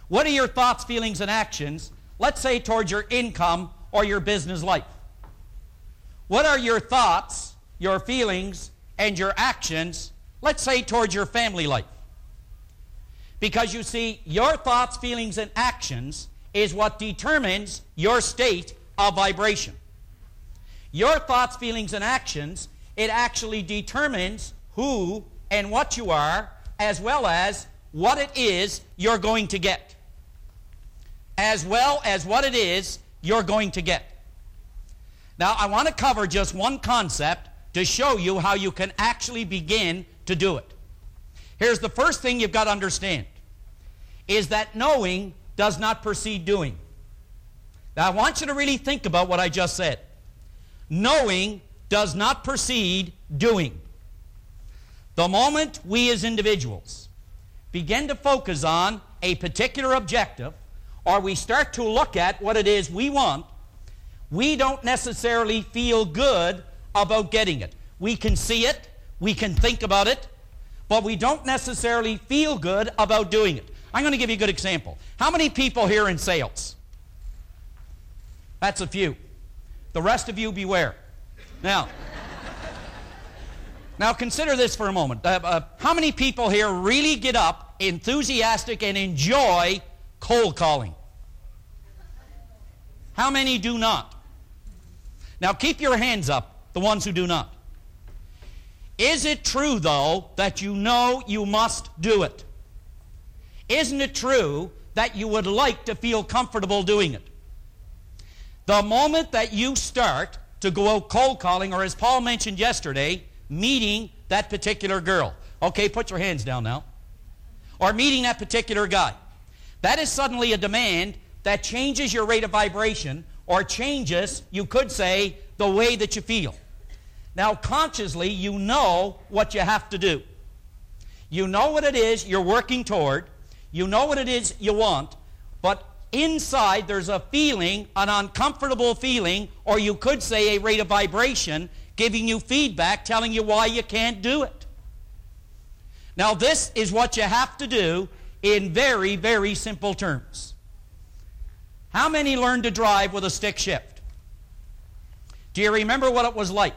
What are your thoughts, feelings, and actions, let's say, towards your income or your business life? What are your thoughts, your feelings, and your actions, let's say, towards your family life? Because you see, your thoughts, feelings, and actions is what determines your state of vibration. Your thoughts, feelings, and actions, it actually determines who and what you are, as well as what it is you're going to get. As well as what it is you're going to get. Now, I want to cover just one concept to show you how you can actually begin to do it. Here's the first thing you've got to understand, is that knowing does not precede doing. Now, I want you to really think about what I just said. Knowing does not precede doing. The moment we as individuals begin to focus on a particular objective, or we start to look at what it is we want, we don't necessarily feel good about getting it. We can see it, we can think about it, but we don't necessarily feel good about doing it. I'm going to give you a good example. How many people here in sales? That's a few. The rest of you, beware. Now consider this for a moment. How many people here really get up, enthusiastic, and enjoy cold calling? How many do not? Now keep your hands up, the ones who do not. Is it true, though, that you know you must do it? Isn't it true that you would like to feel comfortable doing it? The moment that you start to go out cold calling, or as Paul mentioned yesterday, meeting that particular girl. Okay, put your hands down now. Or meeting that particular guy. That is suddenly a demand that changes your rate of vibration, or changes, you could say, the way that you feel. Now, consciously, you know what you have to do. You know what it is you're working toward. You know what it is you want. But inside, there's a feeling, an uncomfortable feeling, or you could say a rate of vibration, giving you feedback, telling you why you can't do it. Now, this is what you have to do in very, very simple terms. How many learned to drive with a stick shift? Do you remember what it was like?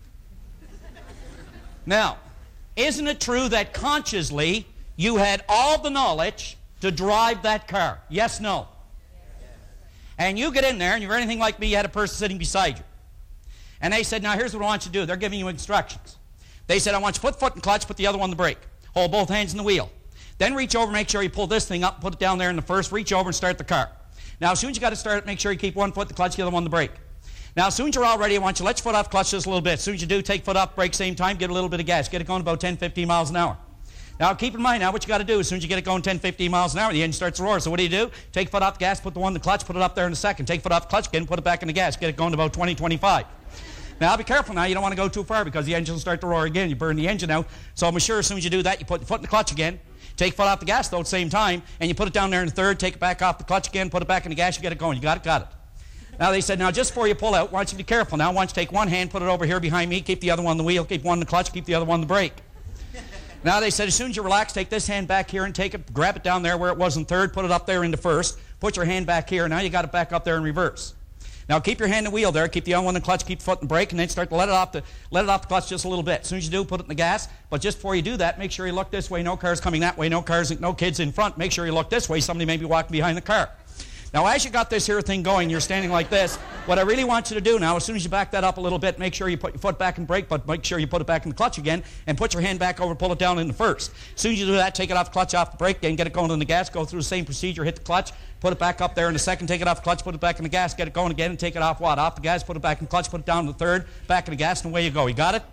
Now, isn't it true that consciously you had all the knowledge to drive that car? Yes, no? And you get in there, and you're anything like me, you had a person sitting beside you. And they said, now here's what I want you to do. They're giving you instructions. They said, I want you to put foot in clutch, put the other one in the brake. Hold both hands in the wheel. Then reach over, make sure you pull this thing up, put it down there in the first, reach over and start the car. Now, as soon as you got to start it, make sure you keep one foot in the clutch, the other one in the brake. Now, as soon as you're all ready, I want you to let your foot off the clutch just a little bit. As soon as you do, take foot off, brake, same time, get a little bit of gas. Get it going about 10, 15 miles an hour. Now, keep in mind now what you got to do. As soon as you get it going 10, 15 miles an hour, the engine starts to roar. So what do? Take foot off the gas, put the one in the clutch, put it up there in a second. Take foot off the clutch again, put it back in the gas. Get it going to about 20, 25. Now, be careful now. You don't want to go too far because the engine will start to roar again. You burn the engine out. So I'm sure as soon as you do that, you put the foot in the clutch again. Take foot off the gas, though, at the same time, and you put it down there in the third, take it back off the clutch again, put it back in the gas, you get it going. You got it? Got it. Now, they said, now, just before you pull out, I want you to be careful now. I want you to take one hand, put it over here behind me, keep the other one on the wheel, keep one in the clutch, keep the other one in the brake. Now, they said, as soon as you relax, take this hand back here and take it, grab it down there where it was in third, put it up there into first, put your hand back here, now you got it back up there in reverse. Now, keep your hand in the wheel there, keep the other one in the clutch, keep the foot in the brake, and then start to let it off the clutch just a little bit. As soon as you do, put it in the gas, but just before you do that, make sure you look this way. No cars coming that way, no kids in front. Make sure you look this way. Somebody may be walking behind the car. Now, as you got this here thing going, you're standing like this. What I really want you to do now, as soon as you back that up a little bit, make sure you put your foot back in brake, but make sure you put it back in the clutch again, and put your hand back over, pull it down in the first. As soon as you do that, take it off the clutch, off the brake, then get it going in the gas, go through the same procedure, hit the clutch, put it back up there in the second, take it off the clutch, put it back in the gas, get it going again, and take it off what? Off the gas, put it back in the clutch, put it down in the third, back in the gas, and away you go. You got it?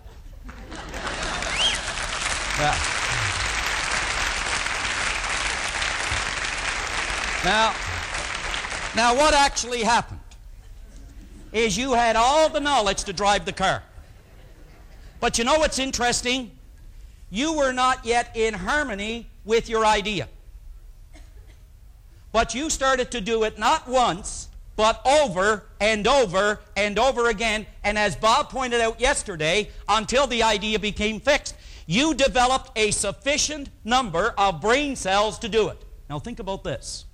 Yeah. Now, what actually happened is you had all the knowledge to drive the car. But you know what's interesting? You were not yet in harmony with your idea. But you started to do it not once, but over and over and over again. And as Bob pointed out yesterday, until the idea became fixed. You developed a sufficient number of brain cells to do it. Now think about this.